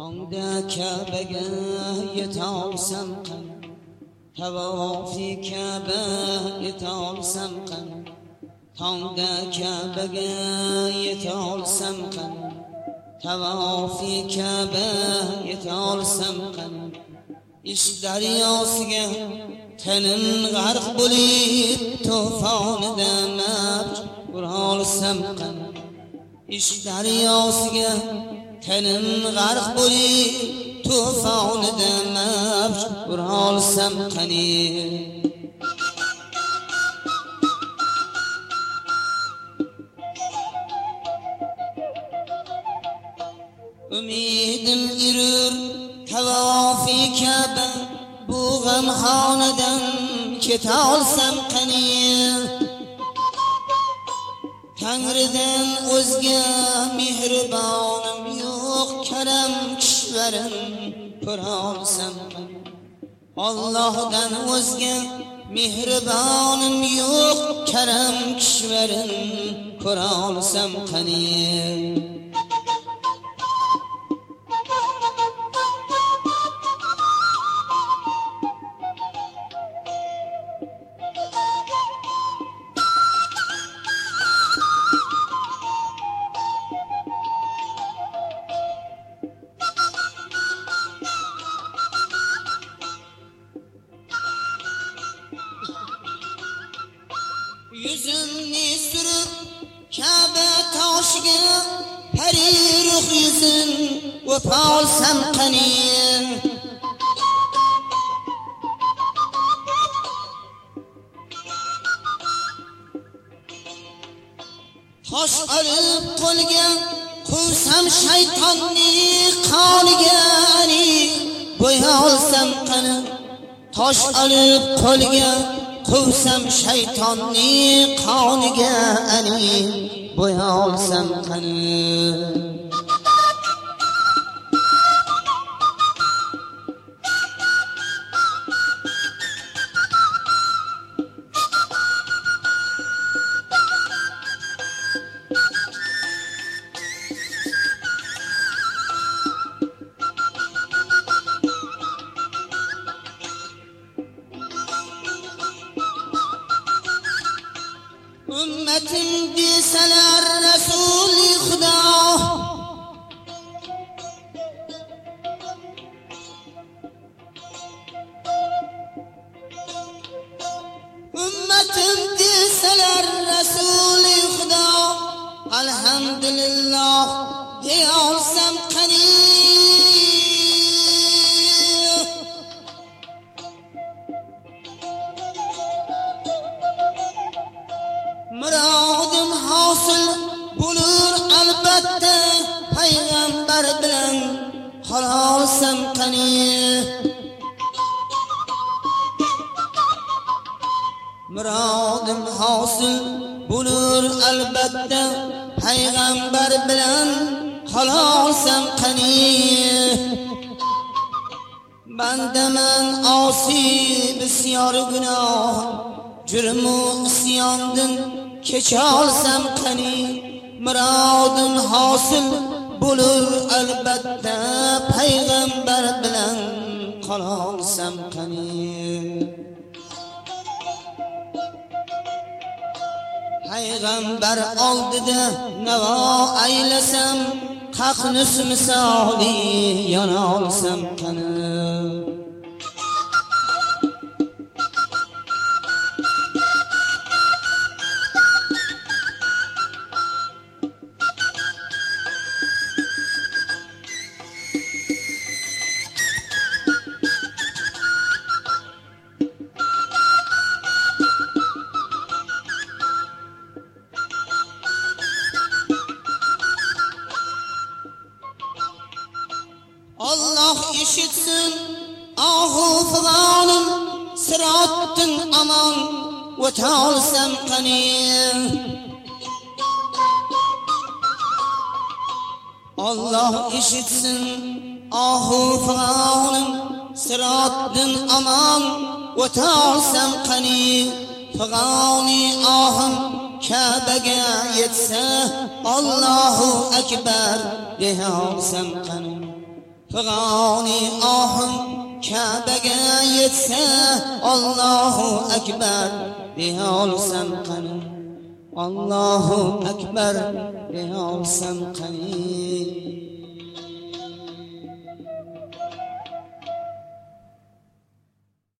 tongda Ka'baga yetolsam qani, tavofi Ka'ba yetolsam qani, tongda Ka'baga yetolsam qani, tavofi Ka'ba yetolsam qani, ish daryosiga tenim g'arq bo'lib to'fonida mavj urolsam qani, ish daryosiga tenim g'arq bo'lib to'fonida mavj urolsam qani. Umidim irur tavofi Ka'ba, bu g'amxonadan ketolsam qani, Tangridan o'zga mehribonim yo'q, karam kishvarim ko'rolsam qani, Allohdan o'zga mehribonim yo'q, karam kishvarim ko'rolsam qani. Yüzümni sürüp Ka'ba toshiga pari ruh yuzin o'polsam qani, tosh olib qo'lga quvsam shaytonni qoniga bo'yolsam qani, tosh olib qo'lga quvsam shaytonni qoniga bo'yolsam qani. Ümmetim deseler Resul-i Huda, ümmetim deseler Resul-i Huda, elhamdülillah deyolsam qani. Muradim hosil bo'lur albatta, payg'ambar bilan qolsam qani. Muradim hosil bo'lur albatta, payg'ambar bilan qolsam qani. Bandaman osi bisyor gunoh, jurmu isyondan kecholsam qani. Muradim hosil bo'lur albatta, payg'ambar bilan qolsam qani. Payg'ambar oldida navo aylasam, qaqnus misoli yonolsam qani. Allah işitsin ahu figanım, sırattın aman o'tolsam qani. Allah işitsin ahu figanım, sırattın aman o'tolsam qani. Figani ahim Ka'baga yetsa, Allahu akbar deyolsam qani. Fig'oni ohim Ka'baga yetsa Allohu akbar deya olsam qani Allohu akbar deya olsam qani